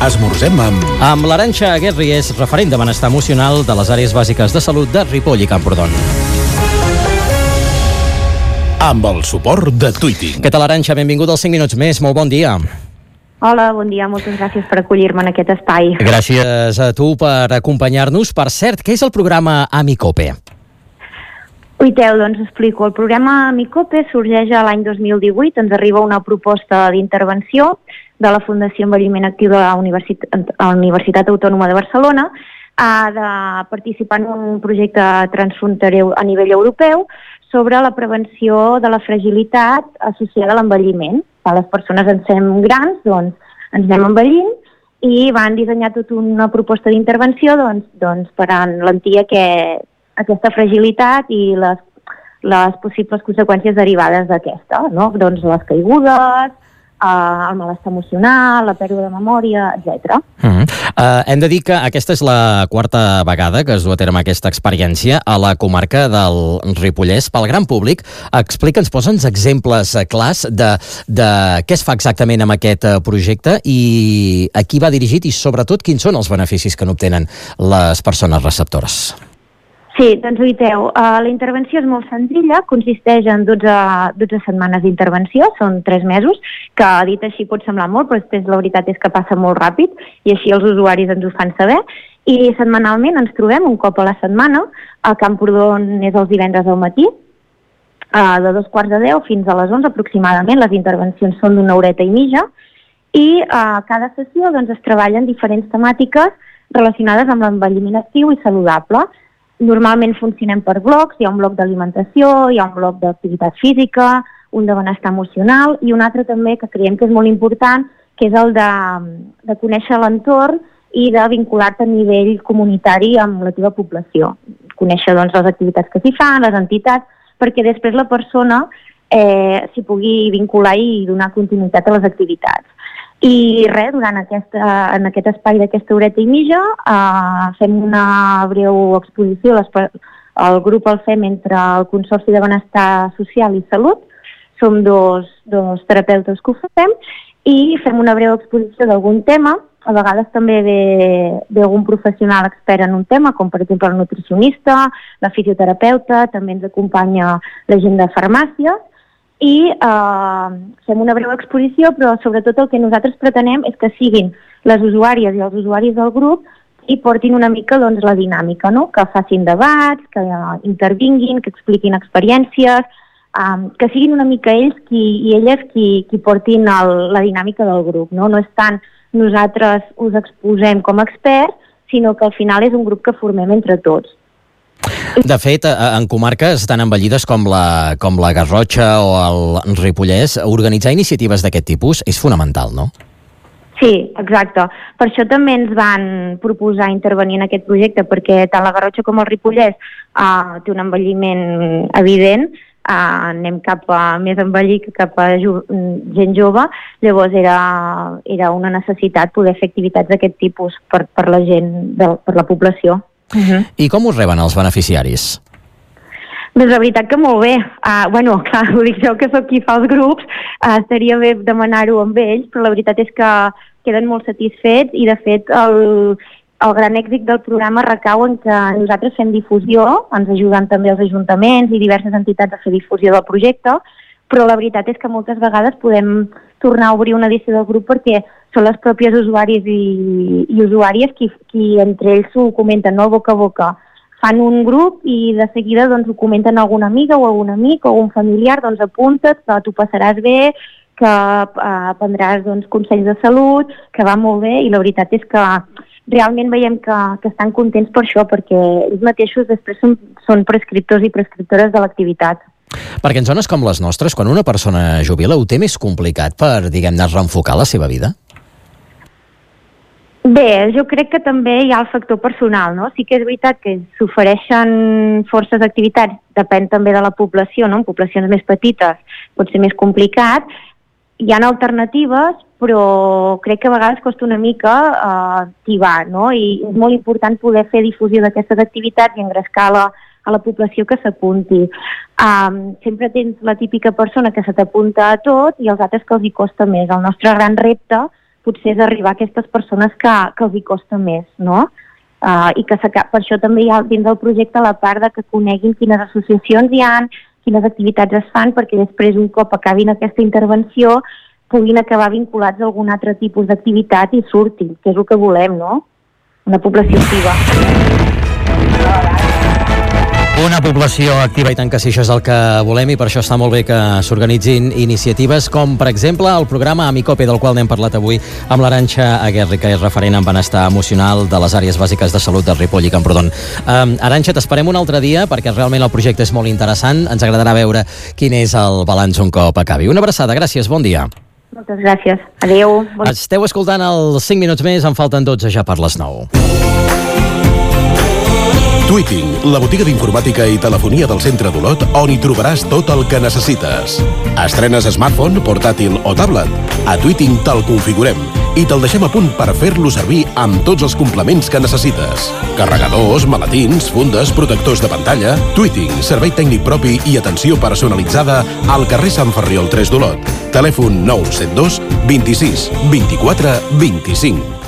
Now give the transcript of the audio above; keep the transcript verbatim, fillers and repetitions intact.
Esmorzem amb... Amb l'Arantxa Aguerri, és referent de benestar emocional de les àrees bàsiques de salut de Ripoll i Camprodon. Amb el suport de Twiting. Què tal, Arantxa? Benvinguda als cinc minuts més. Molt bon dia. Hola, bon dia. Moltes gràcies per acollir-me en aquest espai. Gràcies a tu per acompanyar-nos. Per cert, què és el programa Amicope? Uiteu, doncs explico. El programa Amicope sorgeix a l'any dos mil divuit. Ens arriba una proposta d'intervenció de la Fundació Envelliment Actiu de la Universitat, la Universitat Autònoma de Barcelona, ha de participar en un projecte transfronterer a nivell europeu sobre la prevenció de la fragilitat associada a l'envelliment. A les persones ens fem grans, doncs ens anem envellint, i van dissenyar tota una proposta d'intervenció doncs, doncs, per enlentir aquest, aquesta fragilitat i les, les possibles conseqüències derivades d'aquesta, no? Doncs les caigudes, Uh, el malestar emocional, la pèrdua de memòria, etcètera. Uh-huh. Uh, hem de dir que aquesta és la quarta vegada que es du a terme aquesta experiència a la comarca del Ripollès. Pel gran públic, explica'ns, posa'ns exemples clars de, de què es fa exactament amb aquest projecte i a qui va dirigit i, sobretot, quins són els beneficis que n'obtenen les persones receptores. Sí, doncs uiteu, uh, la intervenció és molt senzilla, consisteix en dotze, dotze setmanes d'intervenció, són tres mesos, que dit així pot semblar molt, però després la veritat és que passa molt ràpid i així els usuaris ens ho fan saber. I setmanalment ens trobem un cop a la setmana, a Camprodon és els divendres al matí, uh, de dos quarts de deu fins a les onze aproximadament, les intervencions són d'una horeta i mitja, i a uh, cada sessió doncs, es treballen diferents temàtiques relacionades amb l'envelliment actiu i saludable. Normalment funcionem per blocs, hi ha un bloc d'alimentació, hi ha un bloc d'activitat física, un de benestar emocional i un altre també que creiem que és molt important, que és el de, de conèixer l'entorn i de vincular-te a nivell comunitari amb la teva població. Conèixer doncs, les activitats que s'hi fan, les entitats, perquè després la persona eh, s'hi pugui vincular i donar continuïtat a les activitats. I res, durant aquesta, en aquest espai d'aquesta horeta i mitja eh, fem una breu exposició, les, el grup el fem entre el Consorci de Benestar Social i Salut, som dos, dos terapeutes que ho fem, i fem una breu exposició d'algun tema, a vegades també ve, ve algun professional expert en un tema, com per exemple el nutricionista, la fisioterapeuta, també ens acompanya la gent de farmàcia, i eh, fem una breu exposició, però sobretot el que nosaltres pretenem és que siguin les usuàries i els usuaris del grup i portin una mica doncs, la dinàmica, no? Que facin debats, que uh, intervinguin, que expliquin experiències, um, que siguin una mica ells qui, i elles qui, qui portin el, la dinàmica del grup. No? No és tant nosaltres us exposem com a experts, sinó que al final és un grup que formem entre tots. De fet, en comarques tan envellides com la, com la Garrotxa o el Ripollès, organitzar iniciatives d'aquest tipus és fonamental, no? Sí, exacte. Per això també ens van proposar intervenir en aquest projecte, perquè tant la Garrotxa com el Ripollès uh, té un envelliment evident, uh, anem cap a més envellir que cap a jo, gent jove, llavors era, era una necessitat poder fer activitats d'aquest tipus per, per la gent, de, per la població. Uh-huh. I com us reben els beneficiaris? Doncs la veritat que molt bé. Uh, bueno, clar, ho dic jo que sóc qui fa els grups, uh, estaria bé demanar-ho amb ells, però la veritat és que queden molt satisfets i de fet el, el gran èxit del programa recau en que nosaltres fem difusió, ens ajuden també els ajuntaments i diverses entitats a fer difusió del projecte, però la veritat és que moltes vegades podem tornar a obrir una edició del grup perquè són les pròpies usuaris i, i usuàries qui, qui entre ells ho comenten, no, boca a boca. Fan un grup i de seguida doncs, ho comenten a alguna amiga o a algun amic o a un familiar, doncs apunta't, que tu passaràs bé, que eh, prendràs doncs, consells de salut, que va molt bé, i la veritat és que realment veiem que, que estan contents per això, perquè ells mateixos després són, són prescriptors i prescriptores de l'activitat. Perquè en zones com les nostres, quan una persona jubila, ho té més complicat per, diguem-ne, reenfocar la seva vida? Bé, jo crec que també hi ha el factor personal, no? Sí que és veritat que s'ofereixen forces d'activitats, depèn també de la població, no? En poblacions més petites pot ser més complicat. Hi ha alternatives, però crec que a vegades costa una mica eh, tibar, no? I és molt important poder fer difusió d'aquestes activitats i engrescar la, a la població que s'apunti. Um, sempre tens la típica persona que se t'apunta a tot i els altres que els hi costa més. El nostre gran repte potser és arribar a aquestes persones que, que els hi costa més, no? Uh, I que per això també hi ha dins del projecte la part de que coneguin quines associacions hi ha, quines activitats es fan, perquè després, un cop acabin aquesta intervenció, puguin acabar vinculats a algun altre tipus d'activitat i surtin, que és el que volem, no? Una població activa. Una població activa, i tant que sí, això és el que volem, i per això està molt bé que s'organitzin iniciatives com, per exemple, el programa Amicope, del qual n'hem parlat avui amb l'Arantxa Aguerri, que és referent en benestar emocional de les àrees bàsiques de salut de Ripoll i Camprodon. Um, Arantxa, t'esperem un altre dia, perquè realment el projecte és molt interessant. Ens agradarà veure quin és el balanç un cop acabi. Una abraçada, gràcies, bon dia. Moltes gràcies. Adéu. Bon... Esteu escoltant els cinc minuts més, en falten dotze ja per les nou. Tweeting, la botiga d'informàtica i telefonia del centre d'Olot, on hi trobaràs tot el que necessites. Estrenes smartphone, portàtil o tablet? A Tweeting te'l configurem i te'l deixem a punt per fer-lo servir amb tots els complements que necessites. Carregadors, maletins, fundes, protectors de pantalla... Tweeting, servei tècnic propi i atenció personalitzada al carrer Sant Ferriol tres d'Olot. Telèfon nou set dos, vint-i-sis, vint-i-quatre, vint-i-cinc.